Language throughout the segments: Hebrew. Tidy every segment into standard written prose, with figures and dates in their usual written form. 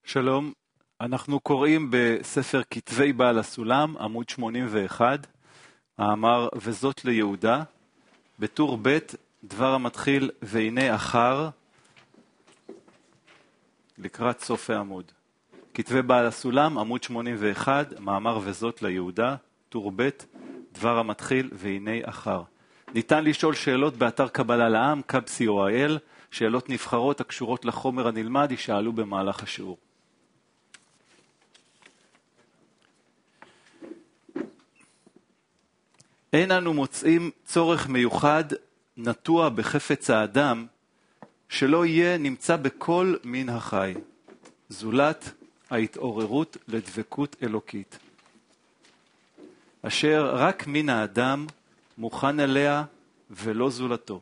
שלום, אנחנו קוראים בספר כתבי בעל הסולם, עמוד 81, מאמר וזאת ליהודה, בטור ב' דבר המתחיל והנה אחר, לקראת סוף העמוד. כתבי בעל הסולם, עמוד 81, מאמר וזאת ליהודה, טור ב' דבר המתחיל והנה אחר. ניתן לשאול שאלות באתר קבלה לעם, קבסי.או.איי.אל, שאלות נבחרות הקשורות לחומר הנלמד יישאלו במהלך השיעור. אין אנו מוצאים צורך מיוחד נטוע בחפץ האדם שלא יהיה נמצא בכל מין החי, זולת ההתעוררות לדבקות אלוקית, אשר רק מין האדם מוכן אליה ולא זולתו.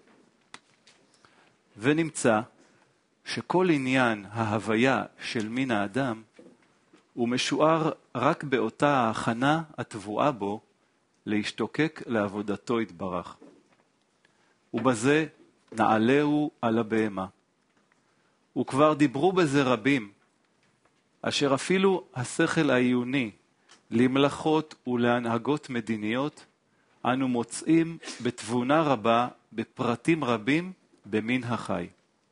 ונמצא שכל עניין ההוויה של מין האדם הוא משוער רק באותה ההכנה התבואה בו להשתוקק לעבודתו יתברך. ובזה נעלהו על הבהמה. וכבר דיברו בזה רבים, אשר אפילו השכל העיוני למלאכות ולהנהגות מדיניות, אנו מוצאים בתבונה רבה בפרטים רבים במין החי.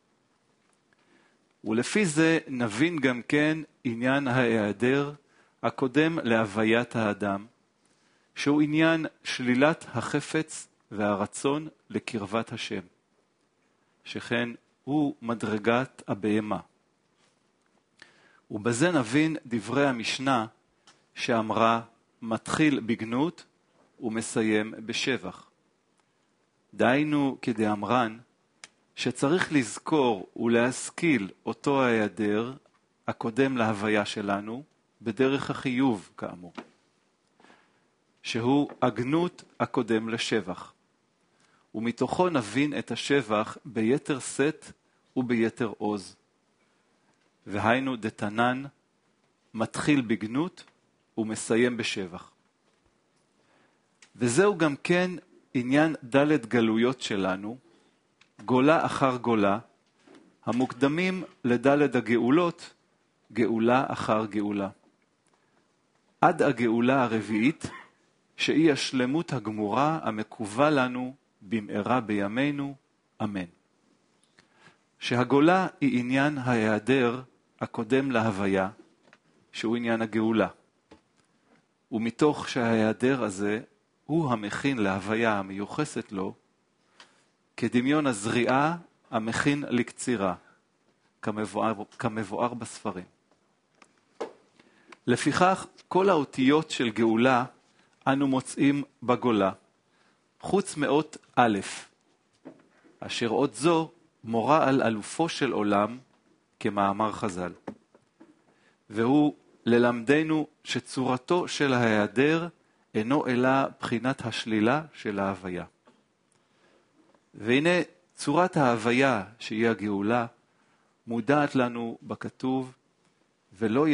ולפי זה נבין גם כן עניין ההיעדר הקודם להוויית האדם, שהוא עניין שלילת החפץ והרצון לקרבת השם, שכן הוא מדרגת הבהמה. ובזה נבין דברי המשנה שאמרה מתחיל בגנות ומסיים בשבח. דהיינו כדאמרן שצריך לזכור ולהשכיל אותו ההיעדר הקודם להוויה שלנו בדרך החיוב כאמור, שהוא הגנות הקודם לשבח, ומתוכו נבין את השבח ביתר שאת וביתר עוז. והיינו דתנן מתחיל בגנות ומסיים בשבח. וזהו גם כן עניין ד' גלויות שלנו, גולה אחר גולה, המוקדמים לד' הגאולות, גאולה אחר גאולה. עד הגאולה הרביעית, שהיא השלמות הגמורה המקובה לנו במהרה בימינו, אמן. שהגולה היא עניין ההיעדר הקודם להוויה, שהוא עניין הגאולה. ומתוך שההיעדר הזה הוא המכין להוויה המיוחסת לו, כדמיון הזריעה המכין לקצירה, כמבואר בספרים. לפיכך כל האותיות של גאולה אנו מוצאים בגולה, חוץ מאות א', אשר עוד זו מורה על אלופו של עולם, כמאמר חז"ל. והוא ללמדנו שצורתו של ההיעדר אינו אלא בחינת השלילה של ההוויה. והנה צורת ההוויה שהיא הגאולה מודעת לנו בכתוב, ולא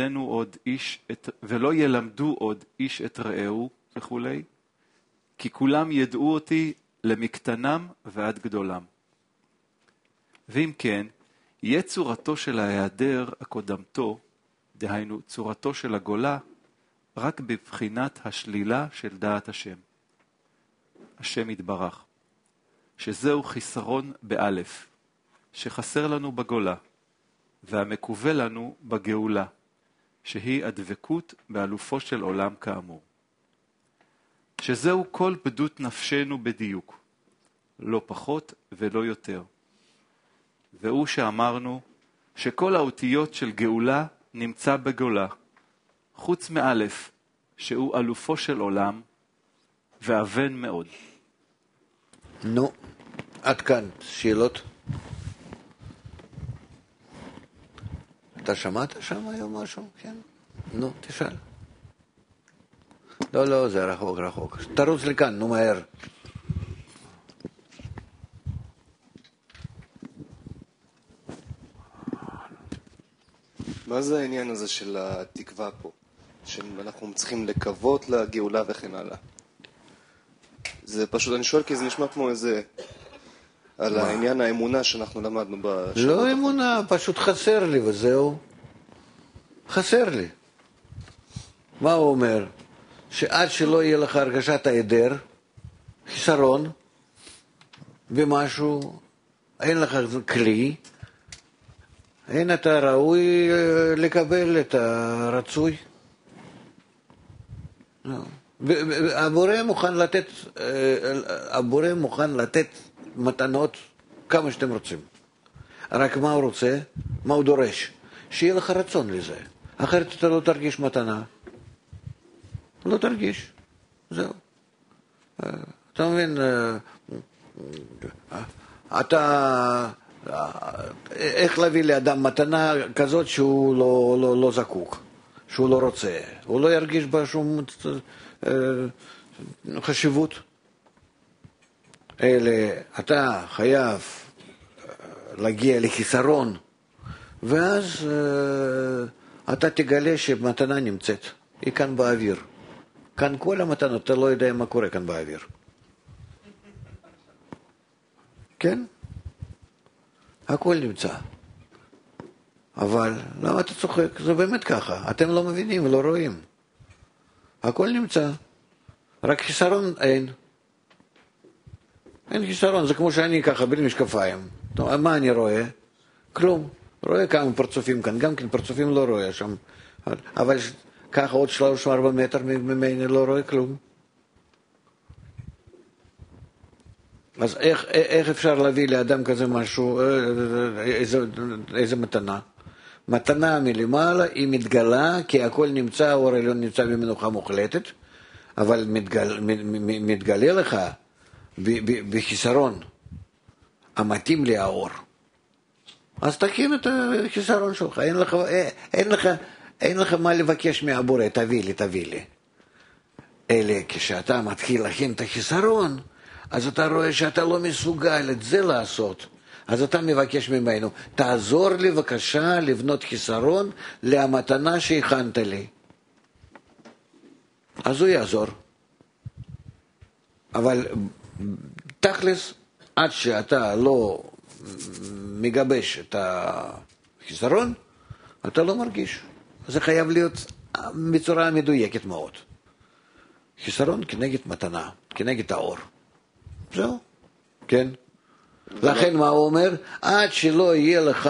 ילמדו עוד איש את רעהו וכולי, כי כולם ידעו אותי למקטנם ועד גדולם. ואם כן, יהיה צורתו של ההיעדר הקודמתו, דהיינו צורתו של הגולה, רק בבחינת השלילה של דעת השם. השם יתברך. שזהו חיסרון באלף, שחסר לנו בגולה, והמקובל לנו בגאולה, שהיא הדבקות באלופו של עולם כאמור. שזהו כל פדות נפשנו בדיוק, לא פחות ולא יותר. והוא שאמרנו שכל האותיות של גאולה נמצא בגולה, חוץ מאלף, שהוא אלופו של עולם, ואבן מאוד. נו, עד כאן, שאלות? אתה שמעת שם היום משהו? כן? נו, תשאל. לא, זה רחוק. תרוץ לכאן, נו מהר. מה זה העניין הזה של התקווה פה? שאנחנו צריכים לקוות לגאולה וכן הלאה. זה פשוט, אני שואל כי זה נשמע כמו איזה על העניין האמונה שאנחנו למדנו בשבוע. לא אמונה, פשוט חסר לי וזהו. חסר לי. מה הוא אומר? שעד שלא יהיה לך הרגשת ההיעדר, חיסרון, במשהו, אין לך כלי, אין אתה ראוי לקבל את הרצוי. הבורא מוכן לתת מתנות כמה שאתם רוצים. רק מה הוא רוצה? מה הוא דורש? שיהיה לך רצון לזה. אחרת אתה לא תרגיש מתנה. לא תרגיש. זהו. אתה מבין, איך להביא לאדם מתנה כזאת שהוא לא זקוק, שהוא לא רוצה, הוא לא ירגיש בה שום חשיבות. אלא אתה חייב להגיע לחיסרון, ואז אתה תגלה שמתנה נמצאת, היא כאן באוויר. כאן כל המתנות, אתה לא יודע מה קורה כאן באוויר. כן? הכל נמצא. אבל למה אתה צוחק? זה באמת ככה. אתם לא מבינים ולא רואים. הכל נמצא. רק חיסרון אין. אין חיסרון. זה כמו שאני ככה, בלי משקפיים. מה אני רואה? כלום. רואה כמה פרצופים כאן. גם כן פרצופים לא רואה שם. אבל ככה עוד 3-4 מטר ממני לא רואה כלום. אז איך אפשר להביא לאדם כזה משהו, איזה מתנה? מתנה מלמעלה היא מתגלה, כי הכל נמצא, האור העליון נמצא במנוחה מוחלטת, אבל מתגלה לך בחיסרון המתאים לי האור. אז תקים את החיסרון שלך, אין לך מה לבקש מהבורא, תביא לי. אלא כשאתה מתחיל להכין את החיסרון, אז אתה רואה שאתה לא מסוגל את זה לעשות. אז אתה מבקש ממנו, תעזור לי בבקשה לבנות חיסרון למתנה שהכנת לי. אז הוא יעזור. אבל תכלס, עד שאתה לא מגבש את החיסרון, אתה לא מרגיש. זה חייב להיות בצורה מדויקת מאוד. חיסרון כנגד מתנה, כנגד האור. זהו, כן. לכן מה הוא אומר? עד שלא יהיה לך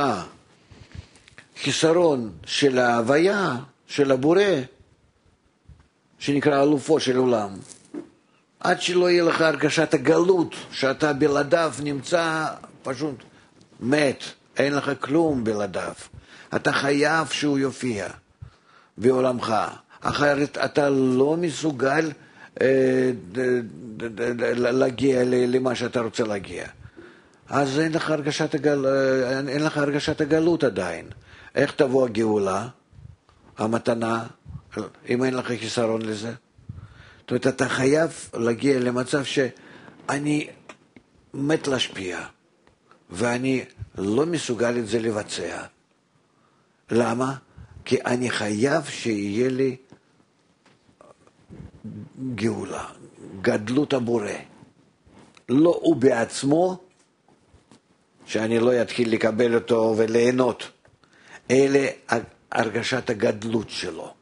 חיסרון של ההוויה, של הבורא, שנקרא אלופו של עולם, עד שלא יהיה לך הרגשת הגלות, שאתה בלעדיו נמצא פשוט מת, אין לך כלום בלעדיו. אתה חייב שהוא יופיע בעולמך, אחרת אתה לא מסוגל להגיע למה שאתה רוצה להגיע. אז אין לך הרגשת הגלות עדיין. איך תבוא הגאולה, המתנה, אם אין לך חיסרון לזה? זאת אומרת, אתה חייב להגיע למצב שאני מת להשפיע, ואני לא מסוגל את זה לבצע. למה? כי אני חייב שיהיה לי גאולה, גדלות הבורא. לא הוא בעצמו, שאני לא אתחיל לקבל אותו וליהנות, אלא הרגשת הגדלות שלו.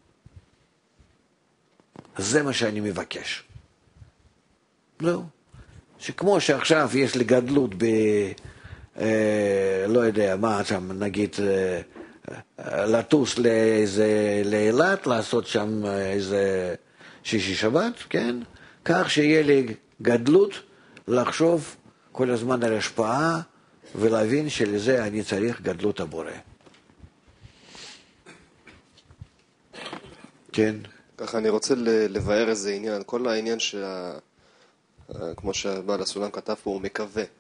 זה מה שאני מבקש. לא. שכמו שעכשיו יש לי גדלות לא יודע מה שם, נגיד לטוס לאילת, לעשות שם איזה שישי שבת, כן? כך שיהיה לי גדלות לחשוב כל הזמן על השפעה ולהבין שלזה אני צריך גדלות הבורא. כן. ככה אני רוצה לבאר איזה עניין. כל העניין כמו שבעל הסולם כתב פה, הוא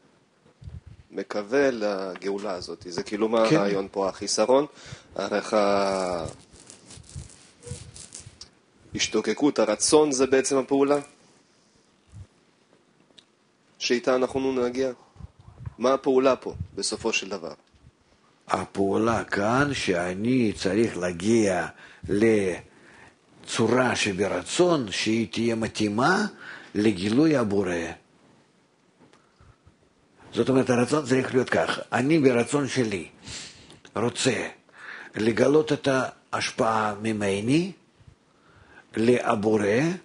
מקווה לגאולה הזאת. זה כאילו מה הרעיון פה, החיסרון, ערך ההשתוקקות, הרצון, זה בעצם הפעולה שאיתה אנחנו נגיע. מה הפעולה פה בסופו של דבר? הפעולה כאן שאני צריך להגיע לצורה שברצון שהיא תהיה מתאימה לגילוי הבורא. זאת אומרת, הרצון צריך להיות כך. אני ברצון שלי רוצה לגלות את השפעה ממני לבורא,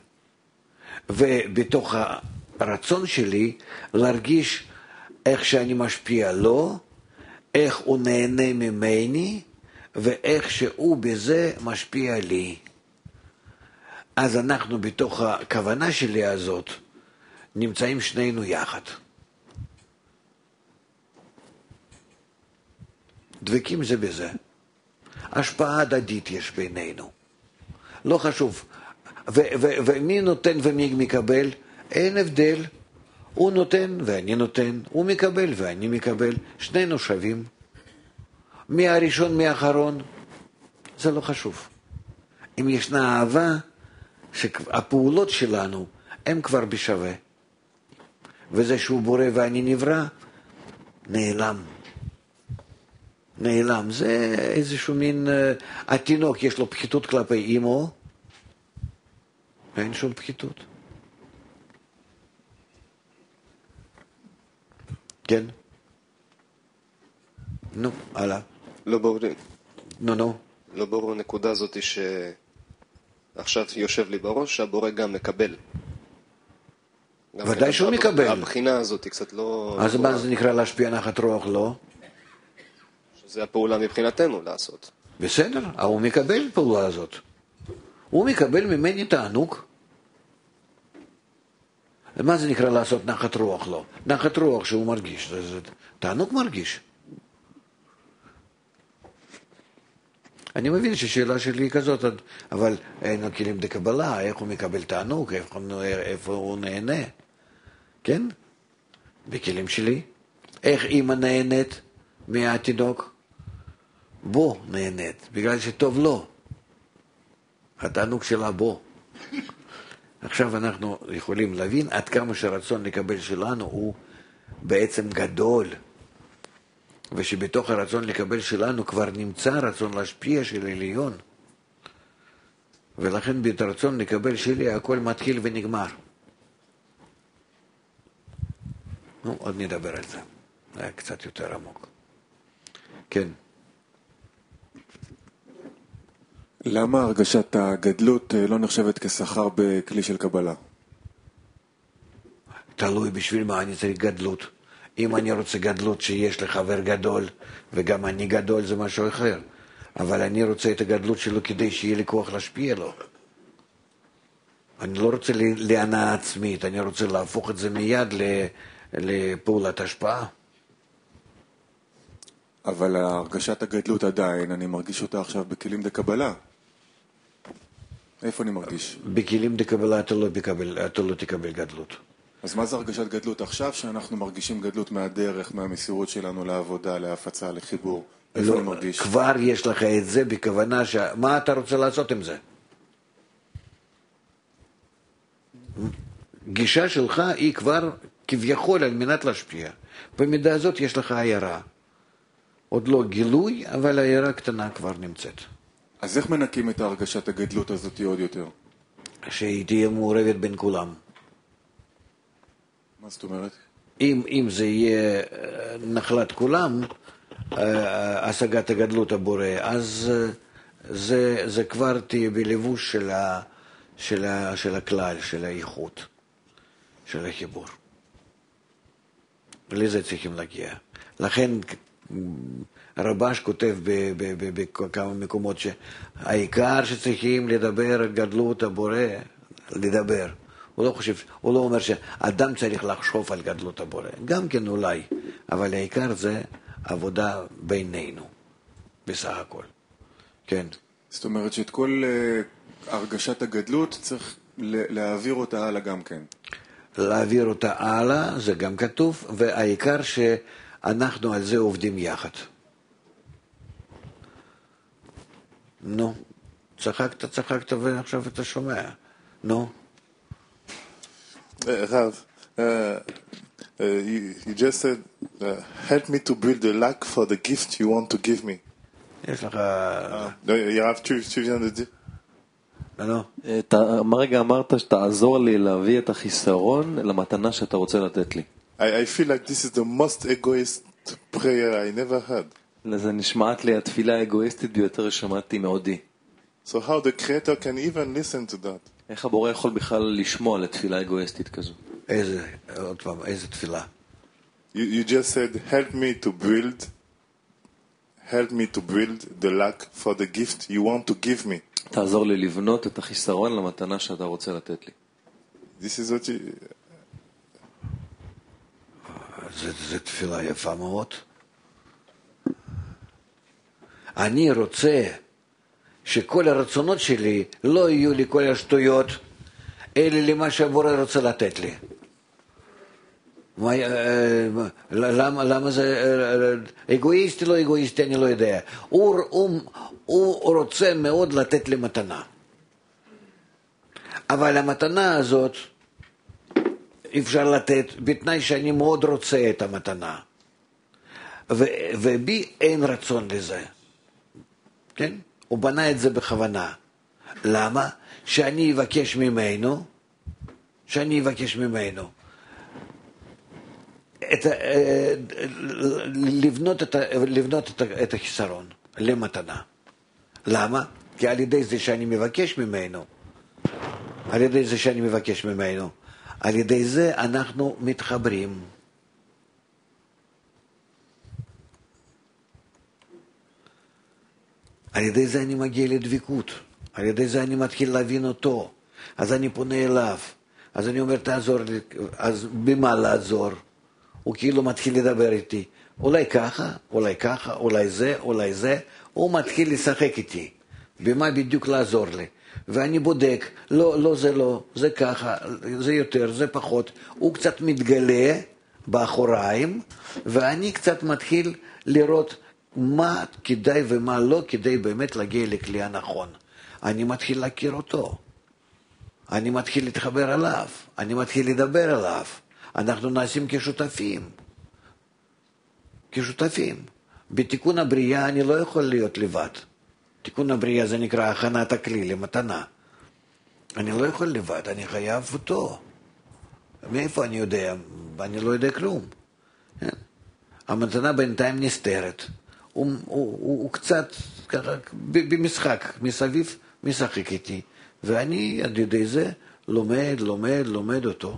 ובתוך הרצון שלי להרגיש איך שאני משפיע לו, איך הוא נהנה ממני, ואיך שהוא בזה משפיע לי. אז אנחנו בתוך הכוונה שלי הזאת נמצאים שנינו יחד. דבקים זה בזה. השפעה הדדית יש בינינו. לא חשוב. ומי נותן ומי מקבל? אין הבדל. הוא נותן ואני נותן. הוא מקבל ואני מקבל. שנינו שווים. מי הראשון, מי האחרון? זה לא חשוב. אם ישנה אהבה, שהפעולות שלנו הם כבר בשווה. וזה שהוא בורא ואני נברא, נעלם. נעלם. זה איזשהו מין, התינוק יש לו פחיתות כלפי אמו, אין שום פחיתות. כן? נו, הלאה. לא ברור. נו. לא ברור הנקודה הזאת שעכשיו יושב לי בראש, שהבורא גם מקבל. ודאי שהוא מקבל. הבחינה הזאת היא קצת לא... אז מה זה נקרא להשפיע נחת רוח? לא. שזה הפעולה מבחינתנו לעשות. בסדר, הוא מקבל פעולה הזאת. הוא מקבל ממני תענוג. מה זה נקרא לעשות נחת רוח? לא. נחת רוח שהוא מרגיש, זה תענוג מרגיש. אני מבין ששאלה שלי היא כזאת, אבל אין לו כלים דקבלה, איך הוא מקבל תענוג, איפה הוא נהנה. כן? בכלים שלי. איך אמא נהנית מהתינוק? בו נהנית, בגלל שטוב לו. התענוג שלה בו. עכשיו אנחנו יכולים להבין עד כמה שרצון לקבל שלנו הוא בעצם גדול. ושבתוך הרצון לקבל שלנו כבר נמצא רצון להשפיע של עליון. ולכן ברצון לקבל שלי הכל מתחיל ונגמר. נו, עוד נדבר על זה. זה היה קצת יותר עמוק. כן. למה הרגשת הגדלות לא נחשבת כשכר בכלי של קבלה? תלוי בשביל מה אני צריך גדלות. אם אני רוצה גדלות שיש לחבר גדול וגם אני גדול זה משהו אחר. אבל אני רוצה את הגדלות שלו כדי שיהיה לי כוח להשפיע לו. אני לא רוצה להנאה עצמית, אני רוצה להפוך את זה מיד לפעולת השפעה. אבל הרגשת הגדלות עדיין, אני מרגיש אותה עכשיו בכלים דקבלה. איפה אני מרגיש? בכלים דקבלה אתה לא תקבל גדלות. אז מה זה הרגשת גדלות עכשיו שאנחנו מרגישים גדלות מהדרך, מהמסירות שלנו לעבודה, להפצה, לחיבור? איפה אני מרגיש? כבר יש לך את זה בכוונה, מה אתה רוצה לעשות עם זה? גישה שלך היא כבר כביכול על מנת להשפיע. במידה הזאת יש לך הערה. עוד לא גילוי, אבל הערה קטנה כבר נמצאת. אז איך מנקים את הרגשת הגדלות הזאת עוד יותר? שהיא תהיה מעורבת בין כולם. מה זאת אומרת? אם זה יהיה נחלת כולם, השגת הגדלות הבורא, אז זה כבר תהיה בלבוש של הכלל, של האיכות, של החיבור. לזה צריכים להגיע. לכן רבש כותב בכמה מקומות שהעיקר שצריכים לדבר על גדלות הבורא, לדבר. הוא לא אומר שאדם צריך לחשוב על גדלות הבורא. גם כן אולי, אבל העיקר זה עבודה בינינו, בסך הכל. כן. זאת אומרת שאת כל הרגשת הגדלות צריך להעביר אותה הלאה גם כן. להעביר אותה הלאה, זה גם כתוב, והעיקר שאנחנו על זה עובדים יחד. נו, צחקת ועכשיו אתה שומע. נו. Rav, you just said, help me to build the luck for the gift you want to give me. יש לך... Rav, tu viens de dire? נו. הרגע אמרת שתעזור לי להביא את החיסרון למתנה שאתה רוצה לתת לי. I feel like this is the most egoist prayer I never heard. זה נשמעת לי התפילה האגואיסטית ביותר ששמעתי מעודי. So how the Creator can even listen to that? איך הבורא יכול בכלל לשמוע לתפילה אגואיסטית כזו? עוד פעם, איזה תפילה? You just said, help me to build the lack for the gift you want to give me. תעזור לי לבנות את החיסרון למתנה שאתה רוצה לתת לי. This is what you... זה תפילה יפה מאוד. אני רוצה שכל הרצונות שלי לא יהיו לי כל השטויות, אלא למה שהבורא רוצה לתת לי. למה זה אגואיסטי, לא אגואיסטי, אני לא יודע. הוא רוצה מאוד לתת לי מתנה. אבל המתנה הזאת אפשר לתת בתנאי שאני מאוד רוצה את המתנה. ובי אין רצון לזה. כן? הוא בנה את זה בכוונה. למה? שאני אבקש ממנו לבנות את החיסרון למתנה. למה? כי על ידי זה שאני מבקש ממנו, על ידי זה אנחנו מתחברים. על ידי זה אני מגיע לדבקות, על ידי זה אני מתחיל להבין אותו, אז אני פונה אליו, אז אני אומר תעזור לי, אז במה לעזור? הוא כאילו מתחיל לדבר איתי, אולי ככה, אולי זה, הוא מתחיל לשחק איתי, במה בדיוק לעזור לי, ואני בודק, לא, זה ככה, זה יותר, זה פחות, הוא קצת מתגלה באחוריים, ואני קצת מתחיל לראות מה כדאי ומה לא כדאי באמת להגיע לכלי הנכון. אני מתחיל להכיר אותו, אני מתחיל להתחבר עליו, אני מתחיל לדבר עליו, אנחנו נעשים כשותפים. בתיקון הבריאה אני לא יכול להיות לבד. תיקון הבריאה זה נקרא הכנת הכלי למתנה. אני לא יכול לבד, אני חייב אותו. מאיפה אני יודע? אני לא יודע כלום. המתנה בינתיים נסתרת. הוא קצת ככה במשחק, מסביב משחק איתי. ואני עד ידי זה לומד אותו.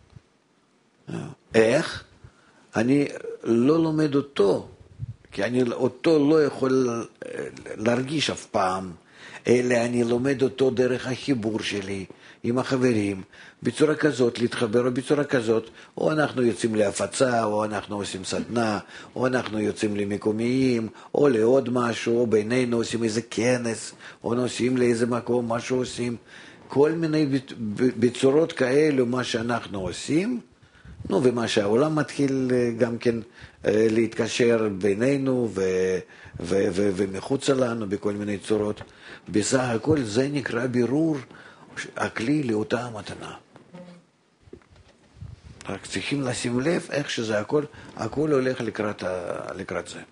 איך? אני לא לומד אותו, כי אני אותו לא יכול להרגיש אף פעם, אלא אני לומד אותו דרך החיבור שלי עם החברים, בצורה כזאת להתחבר, או בצורה כזאת, או אנחנו יוצאים להפצה, או אנחנו עושים סדנה, או אנחנו יוצאים למקומיים, או לעוד משהו, או בינינו עושים איזה כנס, או נוסעים לאיזה מקום, משהו עושים, כל מיני בצורות כאלו מה שאנחנו עושים, ומה שהעולם מתחיל גם כן להתקשר בינינו ומחוצה לנו בכל מיני צורות. בסך הכל זה נקרא בירור הכלי לאותה המתנה. רק צריכים לשים לב איך שזה הכל הולך לקראת זה.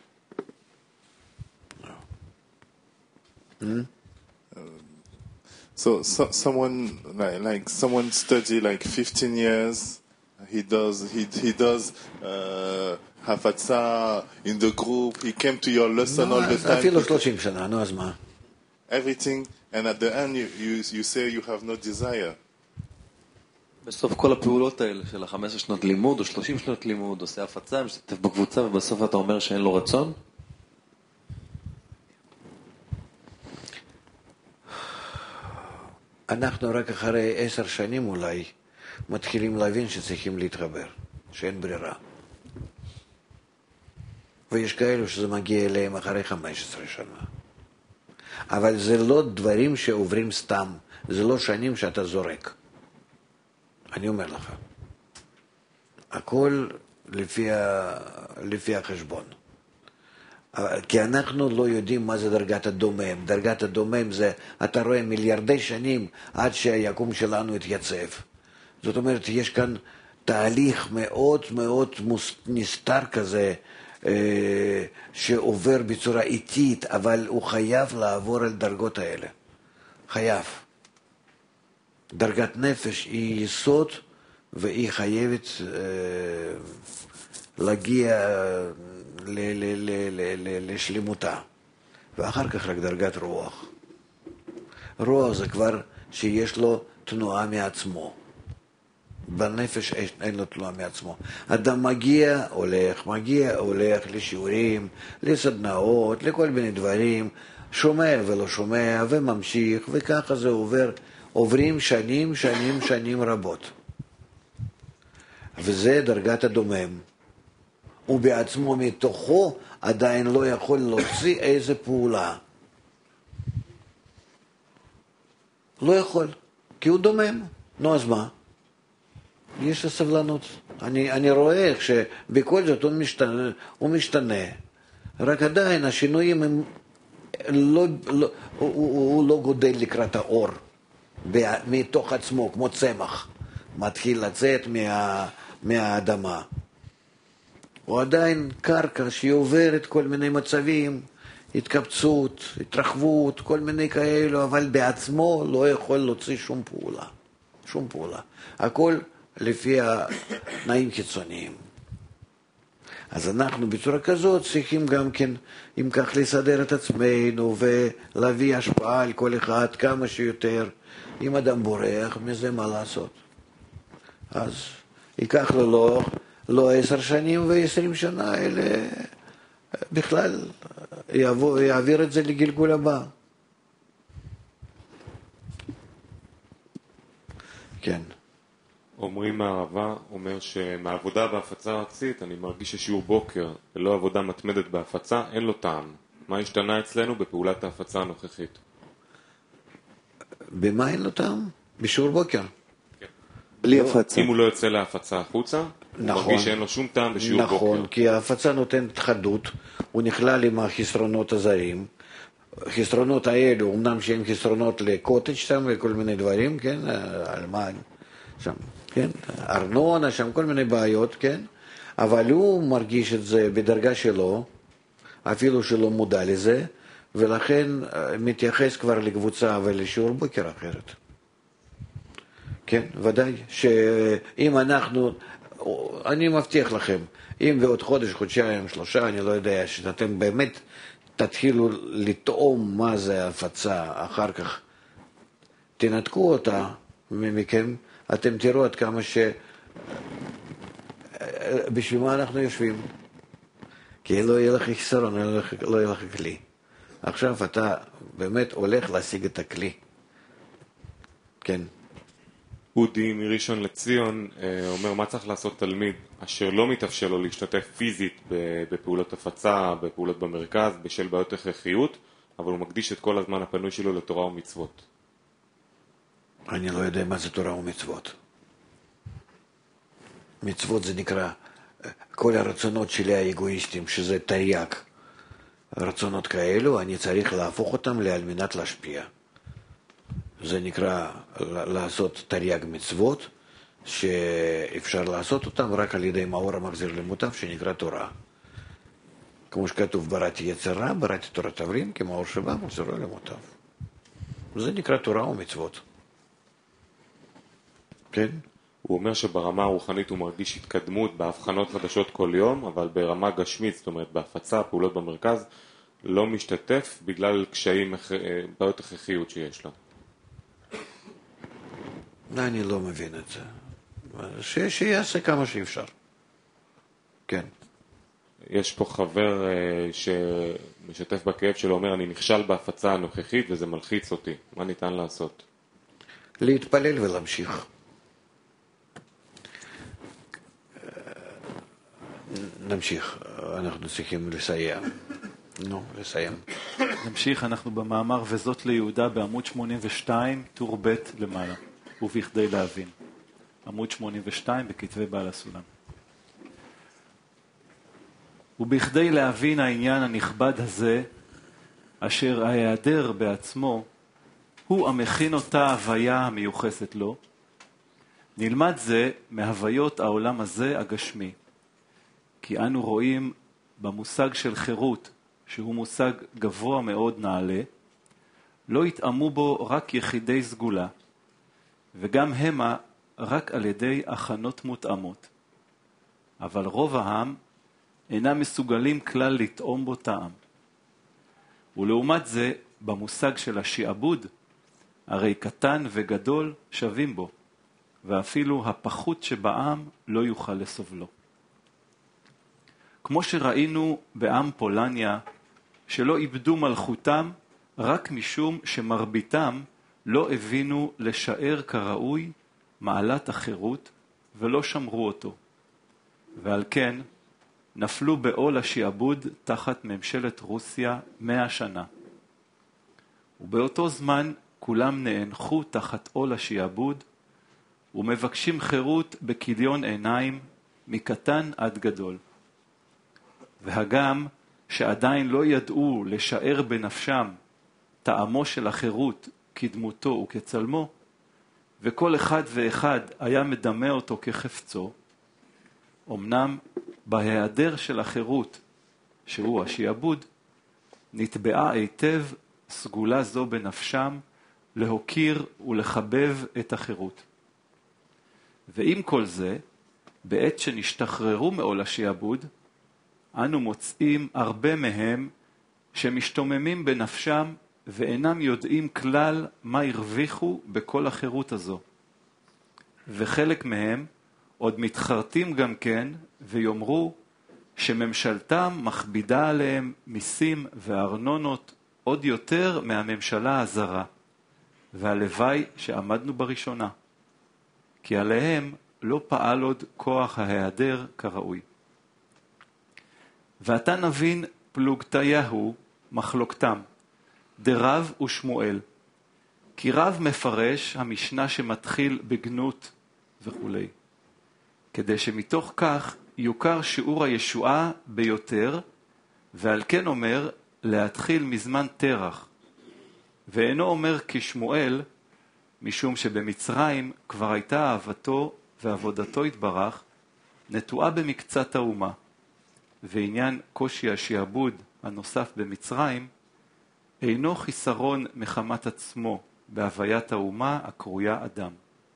So someone study like 15 years. He does hafatza in the group. He came to your lesson all the time. אפילו 30 שנה, נו אז מה? Everything, and at the end you say you have no desire. בסוף כל הפעולות האלה של 15 שנות לימוד או 30 שנות לימוד, עושה הפצה, משתתף בקבוצה, ובסוף אתה אומר שאין לו רצון? אנחנו רק אחרי 10 שנים אולי מתחילים להבין שצריכים להתחבר, שאין ברירה. ויש כאלו שזה מגיע אליהם אחרי 15 שנה. אבל זה לא דברים שעוברים סתם, זה לא שנים שאתה זורק. אני אומר לך, הכל לפי החשבון. כי אנחנו לא יודעים מה זה דרגת הדומם. דרגת הדומם זה, אתה רואה, מיליארדי שנים עד שהיקום שלנו יתייצב. זאת אומרת, יש כאן תהליך מאוד מאוד נסתר כזה, שעובר בצורה איטית, אבל הוא חייב לעבור על דרגות האלה. חייב. דרגת נפש היא יסוד, והיא חייבת להגיע לשלמותה. ואחר כך רק דרגת רוח. רוע זה כבר שיש לו תנועה מעצמו. בנפש אין לו תנועה מעצמו. אדם מגיע, הולך לשיעורים, לסדנאות, לכל מיני דברים, שומע ולא שומע וממשיך, וככה זה עוברים שנים רבות. וזה דרגת הדומם. הוא בעצמו מתוכו עדיין לא יכול להוציא איזה פעולה. לא יכול, כי הוא דומם. נו, אז מה? יש לו סבלנות. אני רואה איך שבכל זאת הוא משתנה. רק עדיין השינויים הם הוא לא גודל לקראת האור מתוך עצמו, כמו צמח. מתחיל לצאת מהאדמה. הוא עדיין קרקע שהיא עוברת כל מיני מצבים, התקבצות, התרחבות, כל מיני כאלו, אבל בעצמו לא יכול להוציא שום פעולה. הכל לפי התנאים חיצוניים. אז אנחנו בצורה כזאת צריכים גם כן, אם כך, לסדר את עצמנו ולהביא השפעה על כל אחד כמה שיותר. אם אדם בורח מזה, מה לעשות? אז ייקח לו לא 10 שנים ו20 שנה, אלא בכלל יעביר את זה לגלגול הבא. כן. אומרים הערבה, אומר שמעבודה בהפצה ארצית אני מרגיש ששיעור בוקר ולא עבודה מתמדת בהפצה אין לו טעם. מה השתנה אצלנו בפעולת ההפצה הנוכחית? במה אין לו טעם? בשיעור בוקר. בלי הפצה. אם הוא לא יוצא להפצה החוצה, הוא מרגיש שאין לו שום טעם בשיעור בוקר. נכון, כי ההפצה נותנת חדות, הוא נכלל עם החסרונות הזרים. החסרונות האלו, אמנם שהם חסרונות לקוטג' שם וכל מיני דברים, כן, אלמן, שם, כן, ארנונה, שם כל מיני בעיות, כן, אבל הוא מרגיש את זה בדרגה שלו, אפילו שלא מודע לזה, ולכן מתייחס כבר לקבוצה ולשיעור בוקר אחרת. כן, ודאי, שאם אני מבטיח לכם, אם בעוד חודש, חודשיים, 3, אני לא יודע, שאתם באמת תתחילו לטעום מה זה הפצה, אחר כך תנתקו אותה מכם, אתם תראו עד כמה בשביל מה אנחנו יושבים. כי לא יהיה לך חיסרון, לא יהיה לך כלי. עכשיו אתה באמת הולך להשיג את הכלי. כן. אודי מראשון לציון אומר מה צריך לעשות תלמיד אשר לא מתאפשר לו להשתתף פיזית בפעולות הפצה, בפעולות במרכז, בשל בעיות הכרחיות, אבל הוא מקדיש את כל הזמן הפנוי שלו לתורה ומצוות. אני לא יודע מה זה תורה ומצוות. מצוות זה נקרא כל הרצונות שלי האגואיסטיים, שזה תרי"ג. רצונות כאלו, אני צריך להפוך אותם על מנת להשפיע. זה נקרא לעשות תרי"ג מצוות, שאפשר לעשות אותם רק על ידי מאור המחזיר למוטב, שנקרא תורה. כמו שכתוב, בראתי יצר רע, בראתי תורת עברים, כמאור שבא, מחזירו למוטב. זה נקרא תורה ומצוות. כן? הוא אומר שברמה הרוחנית הוא מרגיש התקדמות בהבחנות חדשות כל יום, אבל ברמה גשמית, זאת אומרת בהפצה, פעולות במרכז, לא משתתף בגלל קשיים, בעיות הכרחיות שיש לו. אני לא מבין את זה. שיעשה כמה שאפשר. כן. יש פה חבר שמשתף בכאב שלו, אומר, אני נכשל בהפצה הנוכחית וזה מלחיץ אותי. מה ניתן לעשות? להתפלל ולהמשיך. נמשיך, אנחנו צריכים לסיים. לסיים. נמשיך, אנחנו במאמר וזאת ליהודה בעמוד 82, טור ב' למעלה, ובכדי להבין. עמוד 82 בכתבי בעל הסולם. ובכדי להבין העניין הנכבד הזה, אשר ההיעדר בעצמו, הוא המכין אותה הוויה המיוחסת לו, נלמד זה מהוויות העולם הזה הגשמי. כי אנו רואים במושג של חירות, שהוא מושג גבוה מאוד נעלה, לא יתאמו בו רק יחידי סגולה, וגם המה רק על ידי הכנות מותאמות. אבל רוב העם אינם מסוגלים כלל לטעום בו טעם. ולעומת זה, במושג של השעבוד, הרי קטן וגדול שווים בו, ואפילו הפחות שבעם לא יוכל לסובלו. כמו שראינו בעם פולניה, שלא איבדו מלכותם רק משום שמרביתם לא הבינו לשער כראוי מעלת החירות ולא שמרו אותו, ועל כן נפלו בעול השעבוד תחת ממשלת רוסיה 100 שנה. ובאותו זמן כולם נאנחו תחת עול השעבוד ומבקשים חירות בכיליון עיניים מקטן עד גדול. והגם שעדיין לא ידעו לשער בנפשם טעמו של החירות כדמותו וכצלמו, וכל אחד ואחד היה מדמה אותו כחפצו, אמנם בהיעדר של החירות, שהוא השעבוד, נטבעה היטב סגולה זו בנפשם להוקיר ולחבב את החירות. ועם כל זה, בעת שנשתחררו מעול השעבוד, אנו מוצאים הרבה מהם שמשתוממים בנפשם ואינם יודעים כלל מה הרוויחו בכל החירות הזו. וחלק מהם עוד מתחרטים גם כן ויאמרו שממשלתם מכבידה עליהם מיסים וארנונות עוד יותר מהממשלה הזרה, והלוואי שעמדנו בראשונה, כי עליהם לא פעל עוד כוח ההיעדר כראוי. ואתה נבין פלוגתיהו מחלוקתם, דרב ושמואל, כי רב מפרש המשנה שמתחיל בגנות וכו', כדי שמתוך כך יוכר שיעור הישועה ביותר, ועל כן אומר להתחיל מזמן תרח, ואינו אומר כשמואל, משום שבמצרים כבר הייתה אהבתו ועבודתו התברך נטועה במקצת האומה, ועניין קושי השעבוד הנוסף במצרים אינו חיסרון מחמת עצמו בהוויית האומה הקרויה אדם.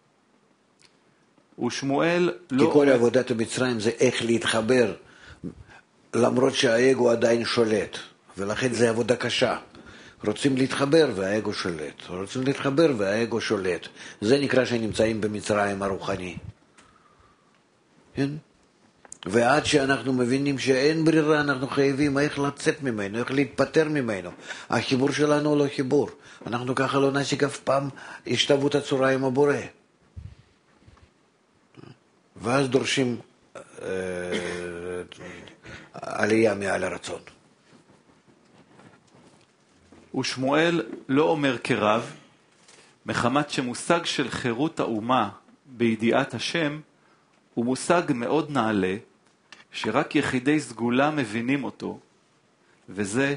ושמואל לא... כי כל עבודת המצרים זה איך להתחבר, למרות שהאגו עדיין שולט, ולכן זה עבודה קשה. רוצים להתחבר והאגו שולט, רוצים להתחבר והאגו שולט. זה נקרא שנמצאים במצרים הרוחני. כן? ועד שאנחנו מבינים שאין ברירה, אנחנו חייבים איך לצאת ממנו, איך להתפטר ממנו. החיבור שלנו לא חיבור. אנחנו ככה לא נשיג אף פעם השתוות הצורה עם הבורא. ואז דורשים עלייה מעל הרצון. ושמואל לא אומר כרב, מחמת שמושג של חירות האומה בידיעת השם הוא מושג מאוד נעלה, שרק יחידי סגולה מבינים אותו, וזה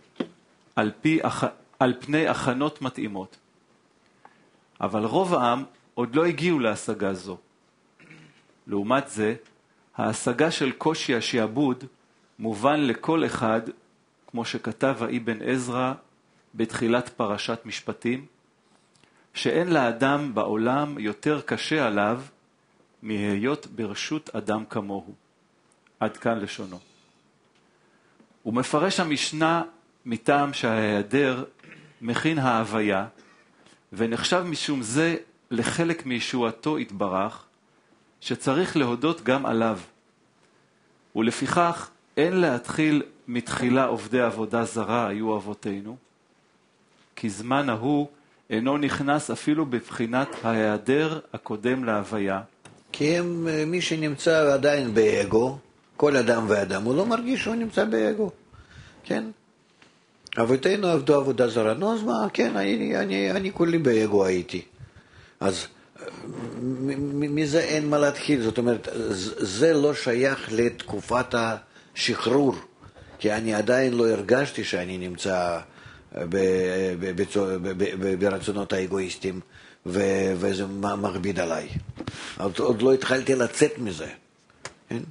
על פני הכנות מתאימות. אבל רוב העם עוד לא הגיעו להשגה זו. לעומת זה, ההשגה של קושי השעבוד מובן לכל אחד, כמו שכתב האבן עזרא בתחילת פרשת משפטים, שאין לאדם בעולם יותר קשה עליו מהיות ברשות אדם כמוהו. עד כאן לשונו. הוא מפרש המשנה מטעם שההיעדר מכין ההוויה, ונחשב משום זה לחלק מישועתו התברך, שצריך להודות גם עליו. ולפיכך אין להתחיל מתחילה עובדי עבודה זרה היו אבותינו, כי זמן ההוא אינו נכנס אפילו בבחינת ההיעדר הקודם להוויה. כי מי שנמצא עדיין באגו, כל אדם ואדם, הוא לא מרגיש שהוא נמצא באגו. כן? אבותינו עבדו עבודה זרה. נו, אז מה? כן, אני כולי באגו הייתי. אז מזה אין מה להתחיל. זאת אומרת, זה לא שייך לתקופת השחרור, כי אני עדיין לא הרגשתי שאני נמצא ברצונות האגואיסטיים, וזה מכביד עליי. עוד לא התחלתי לצאת מזה. כן?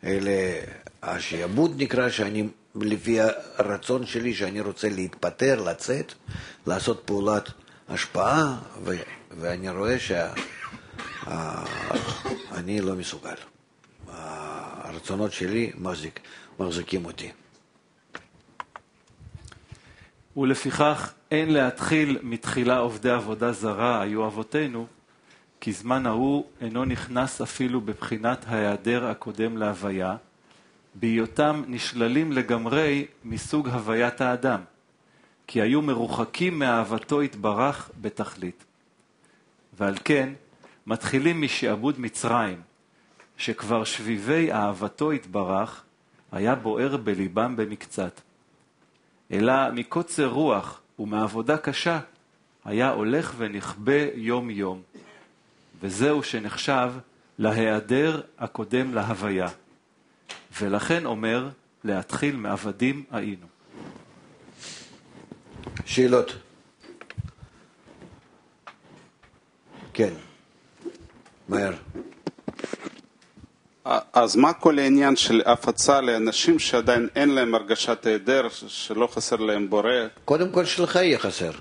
השעבוד נקרא שאני, לפי הרצון שלי, שאני רוצה להתפטר, לצאת, לעשות פעולת השפעה, ואני רואה שאני לא מסוגל. הרצונות שלי מחזיקים אותי. ולפיכך אין להתחיל מתחילה עובדי עבודה זרה היו אבותינו, כי זמן ההוא אינו נכנס אפילו בבחינת ההיעדר הקודם להוויה, בהיותם נשללים לגמרי מסוג הוויית האדם, כי היו מרוחקים מאהבתו התברך בתכלית. ועל כן מתחילים משעבוד מצרים, שכבר שביבי אהבתו התברך היה בוער בליבם במקצת. אלא מקוצר רוח ומעבודה קשה היה הולך ונכבה יום יום, וזהו שנחשב להיעדר הקודם להוויה. ולכן אומר, להתחיל מעבדים היינו. שאלות? כן, מהר. אז מה כל העניין של הפצה לאנשים שעדיין אין להם הרגשת היעדר, שלא חסר להם בורא? קודם כל שלך יהיה חסר.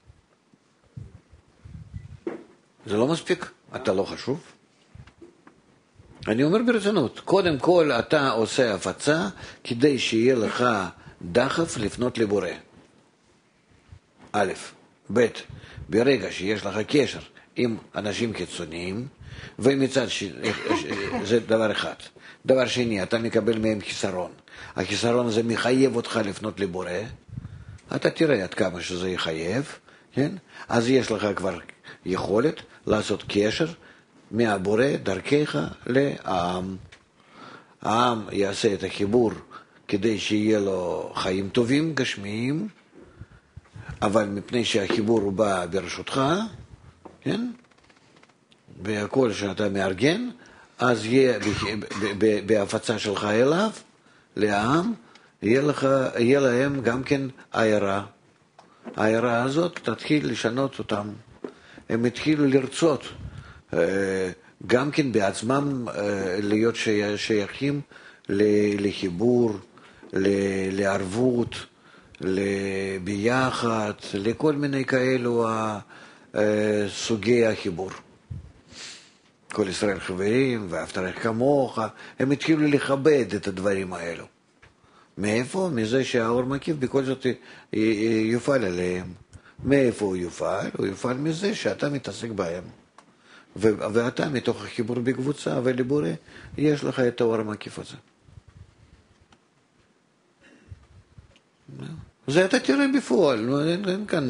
זה לא מספיק? אתה לא חשוב? אני אומר ברצינות, קודם כל אתה עושה הפצה כדי שיהיה לך דחף לפנות לבורא. א', ב', ברגע שיש לך קשר עם אנשים קיצוניים, ומצד זה דבר אחד. דבר שני, אתה מקבל מהם חיסרון. החיסרון הזה מחייב אותך לפנות לבורא. אתה תראה עד כמה שזה יחייב, כן? אז יש לך כבר יכולת לעשות קשר מהבורא דרכך לעם. העם יעשה את החיבור כדי שיהיה לו חיים טובים, גשמיים, אבל מפני שהחיבור הוא בא ברשותך, כן? והכל שאתה מארגן, אז יהיה בהפצה שלך אליו, לעם, יהיה להם גם כן הערה. הערה הזאת תתחיל לשנות אותם. הם התחילו לרצות גם כן בעצמם להיות שייכים לחיבור, לערבות, ביחד, לכל מיני כאלו סוגי החיבור. כל ישראל חברים, ואהבת לרעך כמוך, הם התחילו לכבד את הדברים האלו. מאיפה? מזה שהאור מקיף בכל זאת יופעל עליהם. מאיפה הוא יופעל? הוא יופעל מזה שאתה מתעסק בהם. ואתה מתוך החיבור בקבוצה ולבורא, יש לך את האור המקיף הזה. זה אתה תראה בפועל, אין כאן,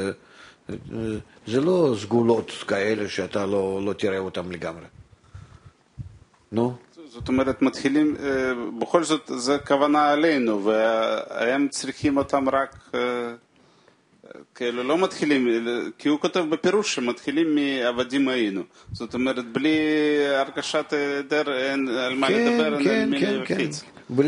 זה לא סגולות כאלה שאתה לא תראה אותם לגמרי. נו? זאת אומרת, מתחילים, בכל זאת זה כוונה עלינו, והם צריכים אותם רק, כאילו לא מתחילים, כי הוא כותב בפירוש שמתחילים מעבדים היינו. זאת אומרת, בלי הרגשת היעדר, אין על מה לדבר, אין מי להפיץ.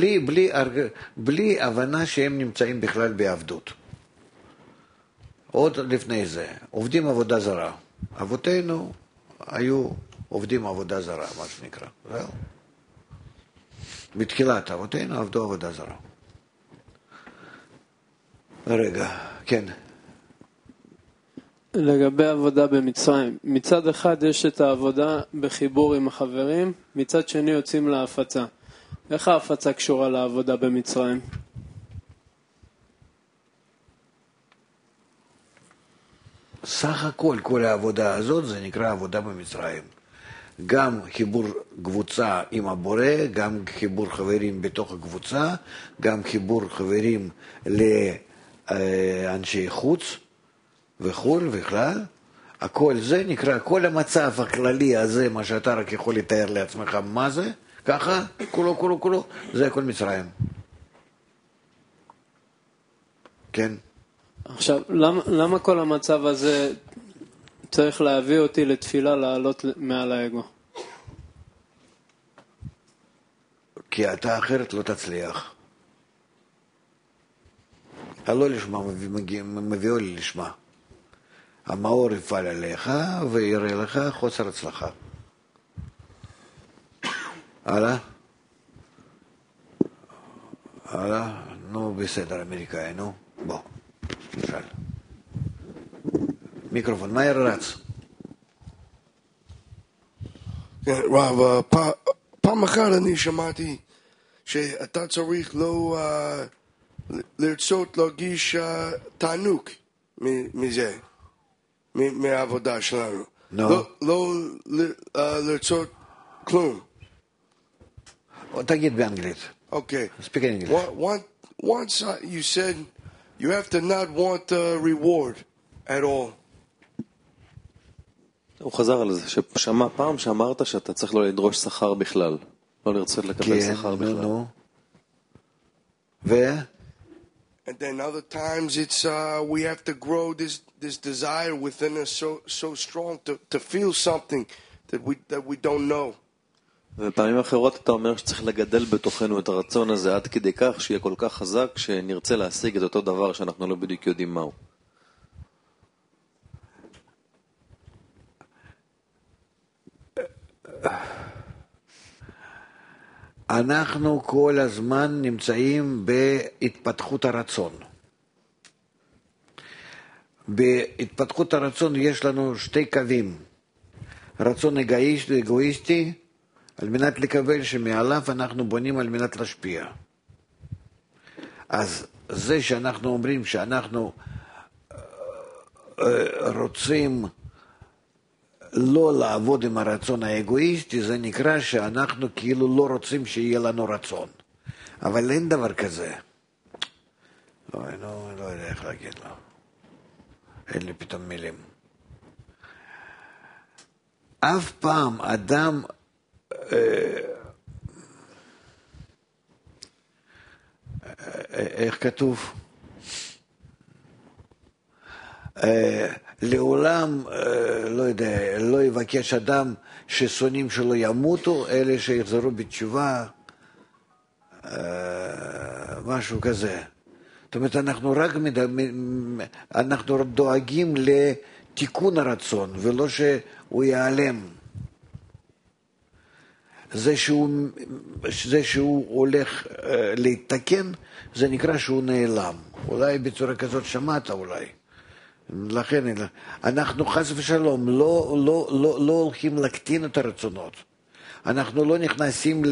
בלי הבנה שהם נמצאים בכלל בעבדות. עוד לפני זה, עובדים עבודה זרה. אבותינו היו עובדים עבודה זרה, מה שנקרא. זהו. בתחילת אבותינו עבדו עבודה זרה. רגע, כן. לגבי עבודה במצרים, מצד אחד יש את העבודה בחיבור עם החברים, מצד שני יוצאים להפצה. איך ההפצה קשורה לעבודה במצרים? סך הכל, כל העבודה הזאת זה נקרא עבודה במצרים. גם חיבור קבוצה עם הבורא, גם חיבור חברים בתוך הקבוצה, גם חיבור חברים לאנשי חוץ וחול וכלל. הכל זה נקרא, כל המצב הכללי הזה, מה שאתה רק יכול לתאר לעצמך מה זה, ככה, כולו, זה הכל מצרים. כן. עכשיו, למה כל המצב הזה צריך להביא אותי לתפילה לעלות מעל האגו? כי אתה אחרת לא תצליח. הלא לשמה מביאו לי לשמה. המאור יפעל עליך ויראה לך חוסר הצלחה. הלאה? נו בסדר אמריקאי, נו בוא. נשאל. מיקרופון, מהר רץ. כן, רב, פעם אחת אני שמעתי שאתה צריך לא לרצות להרגיש תענוג מזה, מהעבודה שלנו. לא לרצות כלום. תגיד באנגלית. Okay. Speak in English. Once you said you have to not want the reward at all. הוא חזר על זה, פעם שאמרת שאתה צריך לא לדרוש שכר בכלל, לא לרצות לקבל שכר בכלל. And then other times it's we have to grow this desire within us so strong to feel something that we don't know. ופעמים אחרות אתה אומר שצריך לגדל בתוכנו את הרצון הזה עד כדי כך שיהיה כל כך חזק שנרצה להשיג את אותו דבר שאנחנו לא בדיוק יודעים מהו. אנחנו כל הזמן נמצאים בהתפתחות הרצון. בהתפתחות הרצון יש לנו שתי קווים. רצון אגואיסטי, על מנת לקבל שמעליו אנחנו בונים על מנת להשפיע. אז זה שאנחנו אומרים שאנחנו רוצים לא לעבוד עם הרצון האגואיסטי, זה נקרא שאנחנו כאילו לא רוצים שיהיה לנו רצון. אבל אין דבר כזה. לא יודע איך להגיד לו. אין לי פתאום מילים. אף פעם אדם איך כתוב? לעולם, לא יודע, לא יבקש אדם ששונאים שלו ימותו, אלה שיחזרו בתשובה, משהו כזה. זאת אומרת, אנחנו דואגים לתיקון הרצון, ולא שהוא ייעלם. זה שהוא הולך להתתקן, זה נקרא שהוא נעלם. אולי בצורה כזאת שמעת אולי. לכן אנחנו חס ושלום לא הולכים להקטין את הרצונות. אנחנו לא נכנסים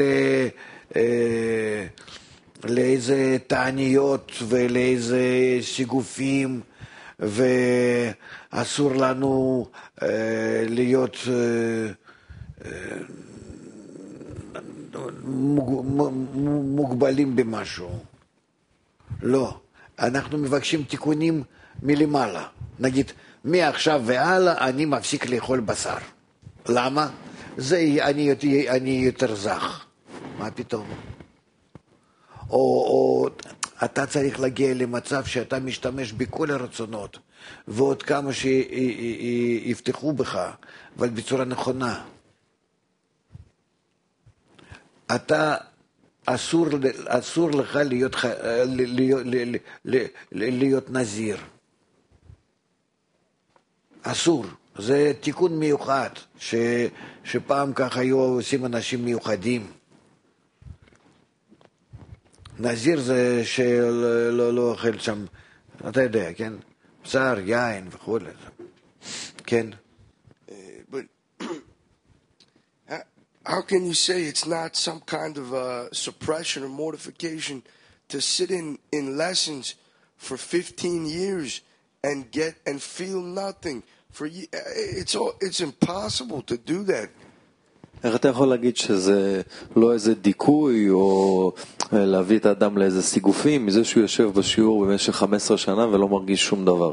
לאיזה תעניות ולאיזה סיגופים, ואסור לנו להיות מוגבלים במשהו. לא. אנחנו מבקשים תיקונים מלמעלה. נגיד, מעכשיו והלאה אני מפסיק לאכול בשר. למה? אני יותר זך. מה פתאום? או אתה צריך להגיע למצב שאתה משתמש בכל הרצונות, ועוד כמה שיפתחו בך, אבל בצורה נכונה. אתה אסור לך להיות נזיר. אסור. זה תיקון מיוחד, שפעם כך היו עושים אנשים מיוחדים. נזיר זה שלא אוכל שם, אתה יודע, כן? בשר, יין וכו'. כן? How can you say it's not some kind of suppression or mortification to sit in lessons for 15 years and get and feel nothing? It's impossible to do that. איך אתה יכול להגיד שזה לא איזה דיכוי או להביא את האדם לאיזה סיגופים מזה שהוא יושב בשיעור במשך 15 שנה ולא מרגיש שום דבר?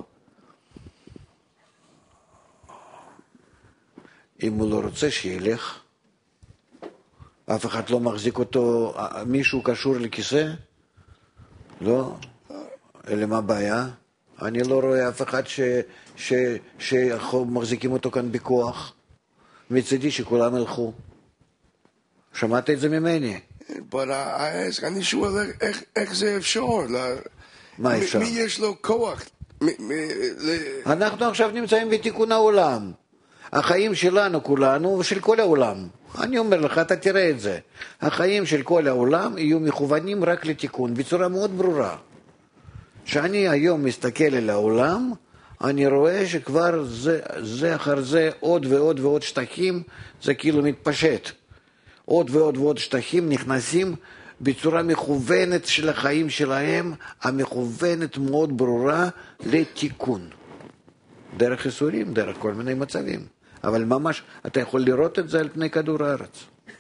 אם הוא לא רוצה שילך, אף אחד לא מחזיק אותו, מישהו קשור לכיסא? לא. אלא מה הבעיה? אני לא רואה אף אחד שמחזיקים אותו כאן בכוח. מצדי שכולם הלכו. שמעת את זה ממני? אני שואל איך זה אפשר? מה אפשר? מי יש לו כוח? אנחנו עכשיו נמצאים בתיקון העולם. החיים שלנו כולנו ושל כל העולם. אני אומר לך, אתה תראה את זה. החיים של כל העולם יהיו מכוונים רק לתיקון, בצורה מאוד ברורה. שאני היום מסתכל על העולם, אני רואה שכבר זה אחר זה עוד ועוד ועוד שטחים, זה כאילו מתפשט. עוד ועוד ועוד שטחים נכנסים בצורה מכוונת של החיים שלהם, המכוונת מאוד ברורה לתיקון. דרך איסורים, דרך כל מיני מצבים. אבל ממש, אתה יכול לראות את זה על פני כדור הארץ.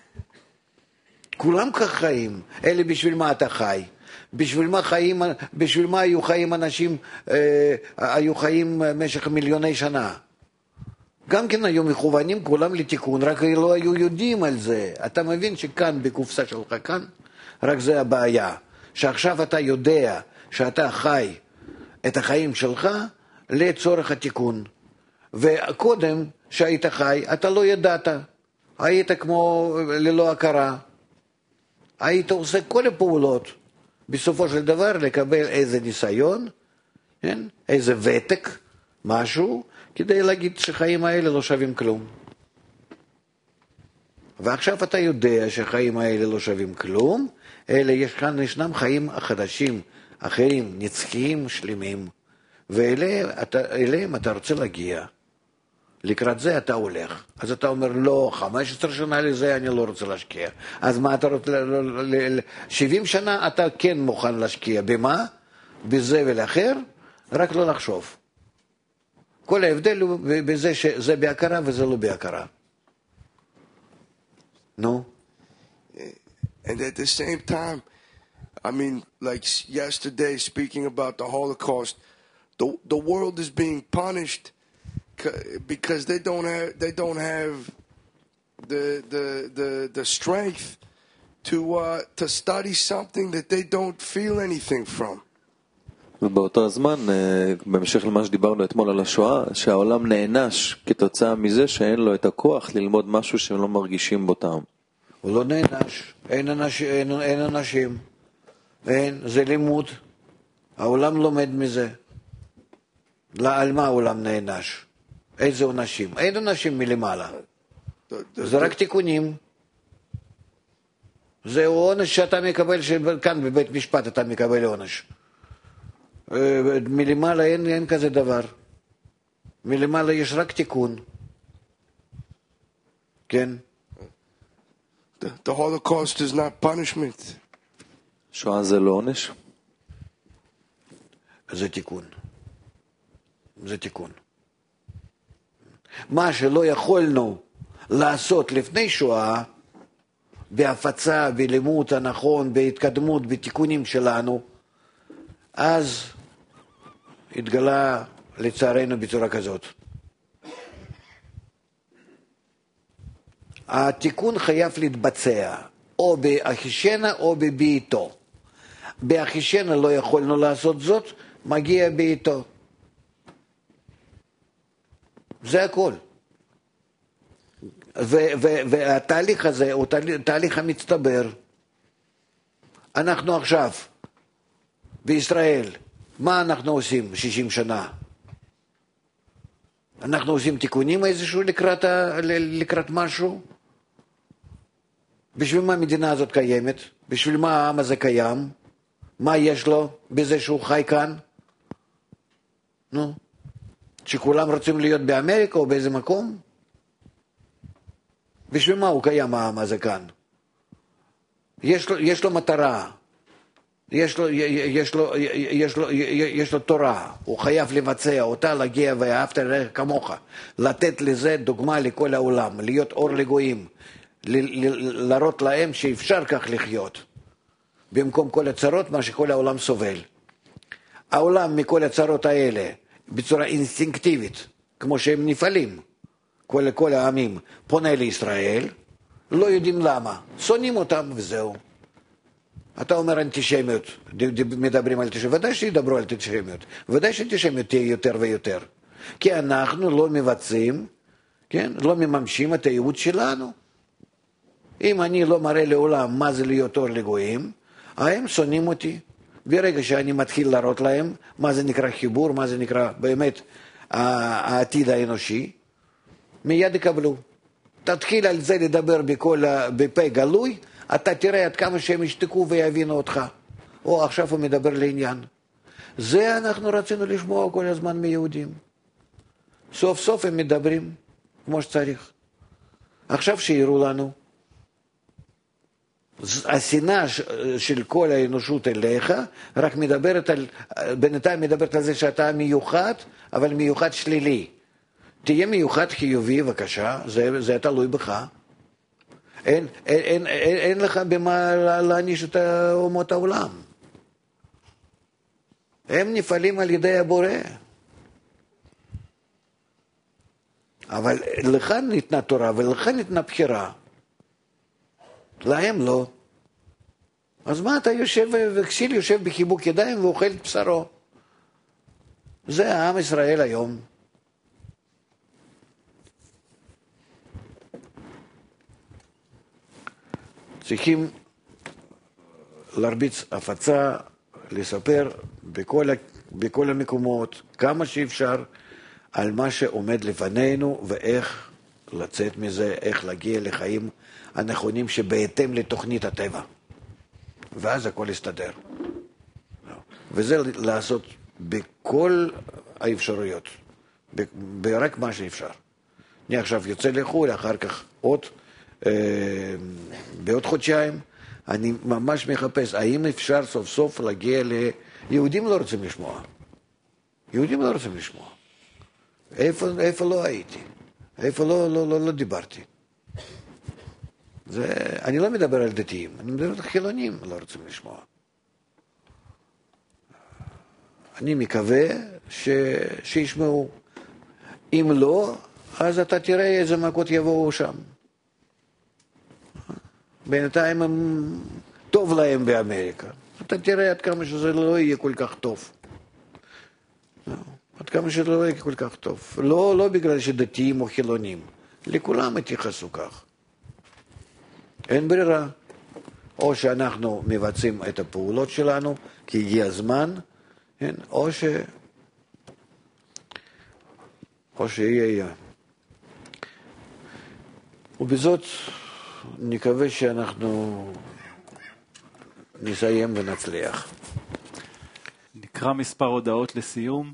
כולם כך חיים. אלה בשביל מה אתה חי? בשביל מה היו חיים אנשים, היו חיים במשך מיליוני שנה? גם כן היו מכוונים כולם לתיקון, רק לא היו יודעים על זה. אתה מבין שכאן, בקופסה שלך כאן, רק זה הבעיה. שעכשיו אתה יודע שאתה חי את החיים שלך לצורך התיקון. וקודם שהיית חי, אתה לא ידעת. היית כמו ללא הכרה. היית עושה כל הפעולות. בסופו של דבר לקבל איזה ניסיון, כן? איזה ותק, משהו, כדי להגיד שחיים האלה לא שווים כלום. ועכשיו אתה יודע שחיים האלה לא שווים כלום, אלא ישנם חיים חדשים, אחרים, נצחיים, שלמים, ואליהם אתה רוצה להגיע. לקראת זה אתה הולך. אז אתה אומר, לא, 15 שנה לזה אני לא רוצה להשקיע. אז מה אתה רוצה, 70 שנה אתה כן מוכן להשקיע. במה? בזה ולאחר, רק לא לחשוב. כל ההבדל הוא בזה שזה בהכרה וזה לא בהכרה. נו? And at the same time, I mean, like yesterday, speaking about the Holocaust, the world is being punished because they don't have the strength to study something that they don't feel anything from. ובאותו הזמן, בהמשך למה שדיברנו אתמול על השואה, שהעולם נענש כתוצאה מזה שאין לו את הכוח ללמוד משהו שהם לא מרגישים בו טעם. הוא לא נענש, אין אנשים, זה לימוד, העולם לומד מזה. על מה העולם נענש? איזה עונשים? אין עונשים מלמעלה. זה רק תיקונים. זה עונש שאתה מקבל, כאן בבית משפט אתה מקבל עונש. מלמעלה אין כזה דבר. מלמעלה יש רק תיקון. כן? The Holocaust is not punishment. שואה זה לא עונש? זה תיקון. זה תיקון. מה שלא יכולנו לעשות לפני שואה, בהפצה, בלימוד הנכון, בהתקדמות, בתיקונים שלנו, אז התגלה לצערנו בצורה כזאת. התיקון חייב להתבצע, או באחישנה או בביתו. באחישנה לא יכולנו לעשות זאת, מגיע ביתו. זה הכל. והתהליך הזה הוא תהליך המצטבר. אנחנו עכשיו, בישראל, מה אנחנו עושים 60 שנה? אנחנו עושים תיקונים איזשהו לקראת משהו? בשביל מה המדינה הזאת קיימת? בשביל מה העם הזה קיים? מה יש לו בזה שהוא חי כאן? נו, שכולם רוצים להיות באמריקה או באיזה מקום? בשביל מה הוא קיים העם הזה כאן? יש לו מטרה, יש לו תורה, הוא חייב לבצע אותה, להגיע ואהבת לרעך כמוך, לתת לזה דוגמה לכל העולם, להיות אור לגויים, להראות להם שאפשר כך לחיות, במקום כל הצרות מה שכל העולם סובל. העולם מכל הצרות האלה, בצורה אינסטינקטיבית, כמו שהם נפעלים, כל העמים, פונה לישראל, לא יודעים למה, שונאים אותם וזהו. אתה אומר אנטישמיות, מדברים על אנטישמיות, ודאי שידברו על אנטישמיות, ודאי שאנטישמיות תהיה יותר ויותר, כי אנחנו לא מבצעים, כן? לא מממשים את הייעוד שלנו. אם אני לא מראה לעולם מה זה להיות אור לגויים, הם שונאים אותי. ברגע שאני מתחיל להראות להם מה זה נקרא חיבור, מה זה נקרא באמת העתיד האנושי, מיד יקבלו. תתחיל על זה לדבר בפה גלוי, אתה תראה עד כמה שהם ישתקו ויבינו אותך. או עכשיו הוא מדבר לעניין. זה אנחנו רצינו לשמוע כל הזמן מיהודים. סוף סוף הם מדברים כמו שצריך. עכשיו שיראו לנו. השנאה של כל האנושות אליך, רק בינתיים מדברת על זה שאתה מיוחד, אבל מיוחד שלילי. תהיה מיוחד חיובי, בבקשה, זה תלוי בך. אין לך במה להעניש את אומות העולם. הם נפעלים על ידי הבורא. אבל לך ניתנה תורה ולך ניתנה בחירה. להם לא. אז מה אתה יושב, וכסיל יושב בחיבוק ידיים ואוכל את בשרו? זה העם ישראל היום. צריכים להרביץ הפצה, לספר בכל המקומות, כמה שאפשר, על מה שעומד לפנינו ואיך לצאת מזה, איך להגיע לחיים הנכונים שבהתאם לתוכנית הטבע. ואז הכל יסתדר. וזה לעשות בכל האפשרויות, ברק מה שאפשר. אני עכשיו יוצא לחו"ל, אחר כך בעוד חודשיים, אני ממש מחפש, האם אפשר סוף סוף להגיע ליהודים לא רוצים לשמוע. יהודים לא רוצים לשמוע. איפה לא הייתי? איפה לא דיברתי? אני לא מדבר על דתיים, אני מדבר על חילונים, לא רוצים לשמוע. אני מקווה שישמעו. אם לא, אז אתה תראה איזה מכות יבואו שם. בינתיים טוב להם באמריקה. אתה תראה עד כמה שזה לא יהיה כל כך טוב. עד כמה שזה לא יהיה כל כך טוב. לא בגלל שדתיים או חילונים. לכולם התייחסו כך. אין ברירה. או שאנחנו מבצעים את הפעולות שלנו, כי הגיע הזמן, או שיהיה. ובזאת נקווה שאנחנו נסיים ונצליח. נקרא מספר הודעות לסיום.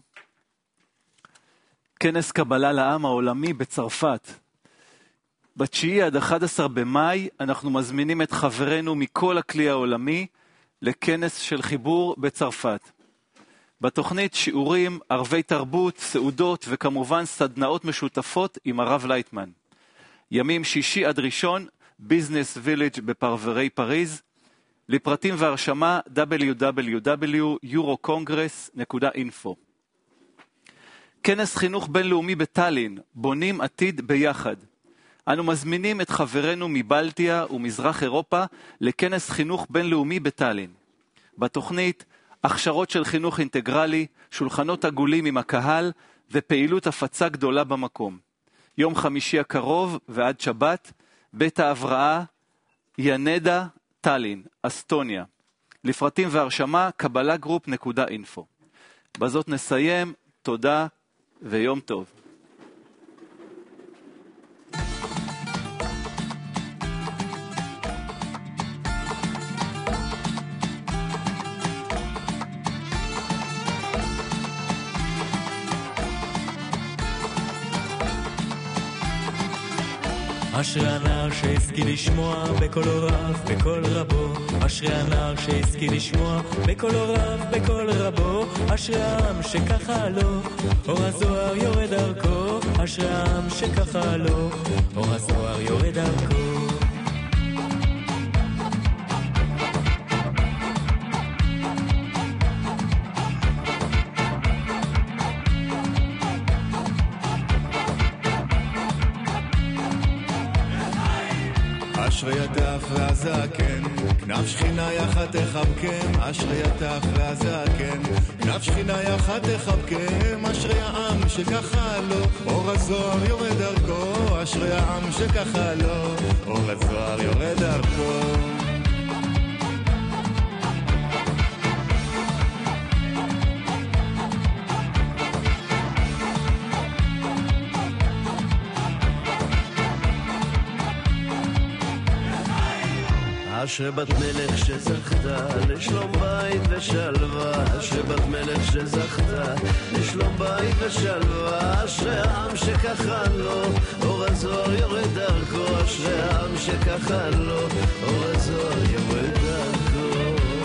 כנס קבלה לעם העולמי בצרפת. ב9 עד 11 במאי אנחנו מזמינים את חברינו מכל הכלי העולמי לכנס של חיבור בצרפת. בתוכנית שיעורים, ערבי תרבות, סעודות וכמובן סדנאות משותפות עם הרב לייטמן. ימים שישי עד ראשון, ביזנס וילג' בפרברי פריז. לפרטים והרשמה www.eurocongress.info. כנס חינוך בינלאומי בטלין, בונים עתיד ביחד. אנו מזמינים את חברינו מבלטיה ומזרח אירופה לכנס חינוך בינלאומי בטלין. בתוכנית, הכשרות של חינוך אינטגרלי, שולחנות עגולים עם הקהל ופעילות הפצה גדולה במקום. יום חמישי הקרוב ועד שבת, בית ההבראה, ינדה, טלין, אסטוניה. לפרטים והרשמה, קבלagroup.info. בזאת נסיים, תודה ויום טוב. אשרי הנער שהשכיל לשמוע בקול רב, בקול רבו. אשרי הנער שהשכיל לשמוע בקול רב, בקול רבו. אשרי העם שככה לו, אור הזוהר יורד דרכו. אשרי העם שככה לו, אור הזוהר יורד דרכו. אשרי הטף והזקן, כנף שכינה יחד תחבקם. אשרי הטף והזקן, כנף שכינה יחד תחבקם. אשרי העם שככה לו, אור הזוהר יורד דרכו. אשרי העם שככה לו, אור הזוהר יורד דרכו. אשרי בת מלך שזכתה לשלום בית ושלווה, אשרי בת מלך שזכתה לשלום בית ושלווה, אשרי העם שככה לו אור הזוהר יורד דרכו, אשרי העם שככה לו אור הזוהר יורד דרכו.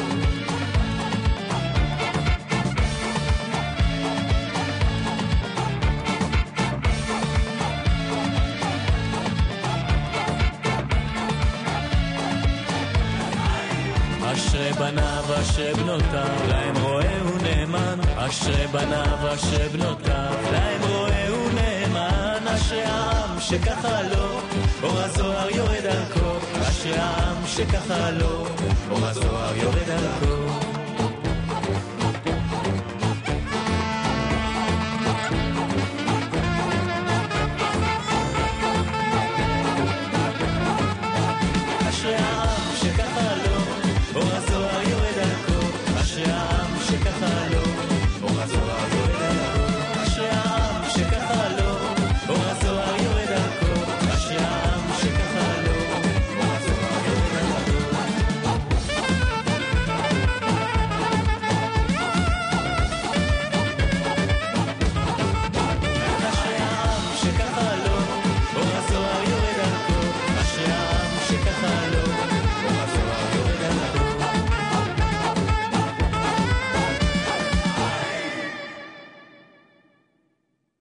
אשרי בניו אשרי בנותיו להם רואה ונאמן, אשרי בניו אשרי בנותיו להם רואה ונאמן, אשרי העם שככה לו אור הזוהר יורד דרכו, אשרי העם שככה לו אור הזוהר יורד דרכו.